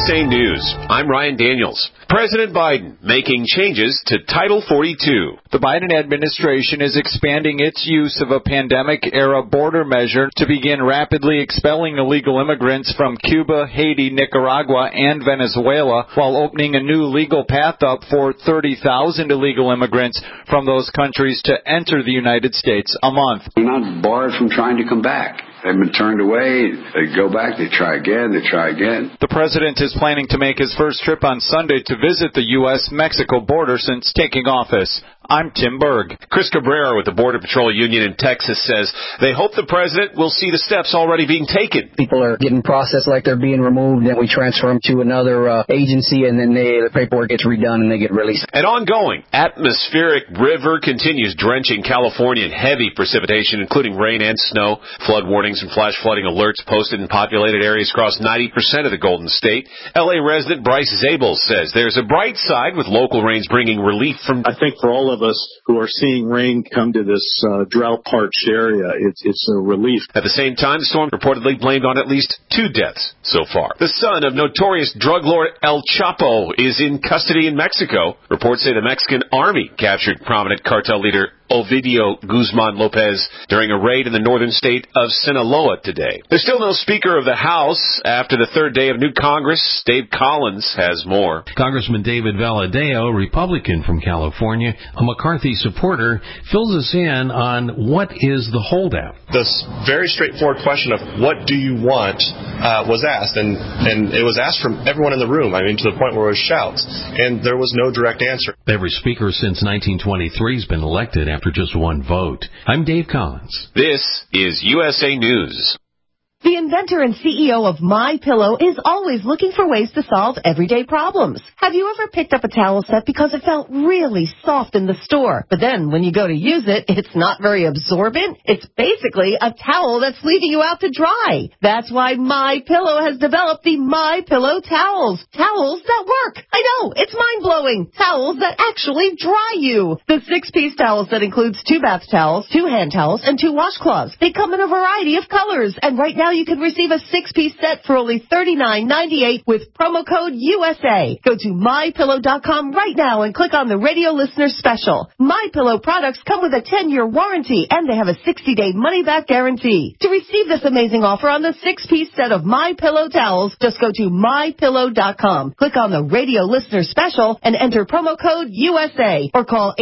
USA News. I'm Ryan Daniels. President Biden making changes to Title 42. The Biden administration is expanding its use of a pandemic-era border measure to begin rapidly expelling illegal immigrants from Cuba, Haiti, Nicaragua, and Venezuela, while opening a new legal path up for 30,000 illegal immigrants from those countries to enter the United States a month. They're not barred from trying to come back. They've been turned away. They go back. They try again. They try again. The president is planning to make his first trip on Sunday to visit the U.S.-Mexico border since taking office. I'm Tim Berg. Chris Cabrera with the Border Patrol Union in Texas says they hope the president will see the steps already being taken. People are getting processed like they're being removed, then we transfer them to another agency, and then the paperwork gets redone and they get released. An ongoing atmospheric river continues drenching California in heavy precipitation, including rain and snow. Flood warnings and flash flooding alerts posted in populated areas across 90% of the Golden State. L.A. resident Bryce Zabel says there's a bright side with local rains bringing relief from... I think for all of us who are seeing rain come to this drought-parched area, it's a relief. At the same time, the storm reportedly blamed on at least 2 deaths so far. The son of notorious drug lord El Chapo is in custody in Mexico. Reports say the Mexican army captured prominent cartel leader Ovidio Guzman Lopez during a raid in the northern state of Sinaloa today. There's still no Speaker of the House after the third day of new Congress. Dave Collins has more. Congressman David Valadao, Republican from California, a McCarthy supporter, fills us in on what is the holdout. This very straightforward question of what do you want was asked, and it was asked from everyone in the room, to the point where it was shouts, and there was no direct answer. Every speaker since 1923 has been elected after just one vote. I'm Dave Collins. This is USA News. The inventor and CEO of MyPillow is always looking for ways to solve everyday problems. Have you ever picked up a towel set because it felt really soft in the store, but then when you go to use it, it's not very absorbent? It's basically a towel that's leaving you out to dry. That's why MyPillow has developed the MyPillow towels. Towels that work. I know, it's mind-blowing. Towels that actually dry you. The 6-piece towels that includes 2 bath towels, 2 hand towels, and 2 washcloths. They come in a variety of colors, and right now you can receive a 6-piece set for only $39.98 with promo code USA. Go to MyPillow.com right now and click on the radio listener special. MyPillow products come with a 10-year warranty, and they have a 60-day money-back guarantee. To receive this amazing offer on the 6-piece set of MyPillow towels, just go to MyPillow.com. Click on the radio listener special and enter promo code USA or call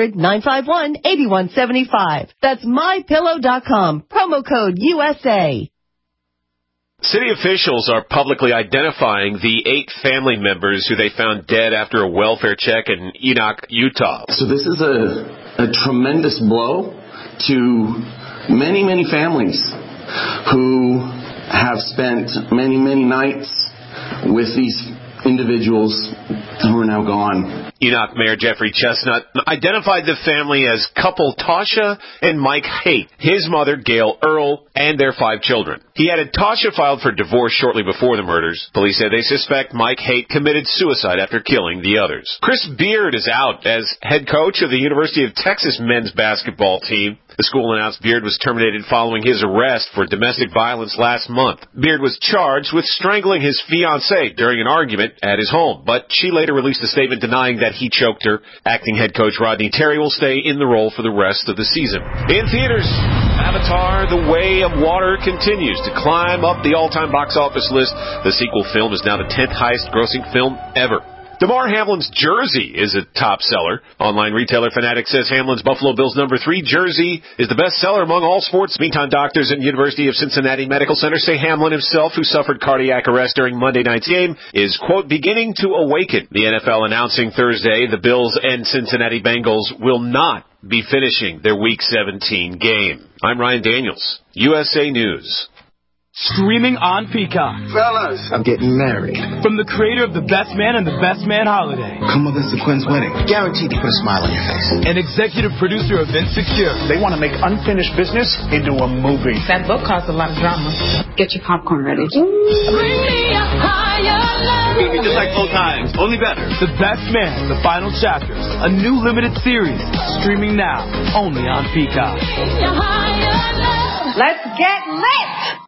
800-951-8175. That's MyPillow.com. Promo code USA. City officials are publicly identifying the 8 family members who they found dead after a welfare check in Enoch, Utah. So this is a tremendous blow to many, many families who have spent many, many nights with these individuals who are now gone. Enoch Mayor Jeffrey Chestnut identified the family as couple Tasha and Mike Haight, his mother Gail Earl, and their 5 children. He added Tasha filed for divorce shortly before the murders. Police say they suspect Mike Haight committed suicide after killing the others. Chris Beard is out as head coach of the University of Texas men's basketball team. The school announced Beard was terminated following his arrest for domestic violence last month. Beard was charged with strangling his fiancée during an argument at his home, but she later released a statement denying that he choked her. Acting head coach Rodney Terry will stay in the role for the rest of the season. In theaters, Avatar: The Way of Water continues to climb up the all-time box office list. The sequel film is now the 10th highest grossing film ever. Damar Hamlin's jersey is a top seller. Online retailer Fanatics says Hamlin's Buffalo Bills number 3 jersey is the best seller among all sports. Meantime, doctors at University of Cincinnati Medical Center say Hamlin himself, who suffered cardiac arrest during Monday night's game, is, quote, beginning to awaken. The NFL announcing Thursday the Bills and Cincinnati Bengals will not be finishing their Week 17 game. I'm Ryan Daniels, USA News. Streaming on Peacock. Fellas, I'm getting married. From the creator of The Best Man and The Best Man Holiday. Come with us to Quinn's wedding. Guaranteed to put a smile on your face. And executive producer of Insecure. They want to make unfinished business into a movie. That book caused a lot of drama. Get your popcorn ready. Bring me a higher level. Movie just like old times, only better. The Best Man, The Final Chapters. A new limited series. Streaming now. Only on Peacock. Let's get lit!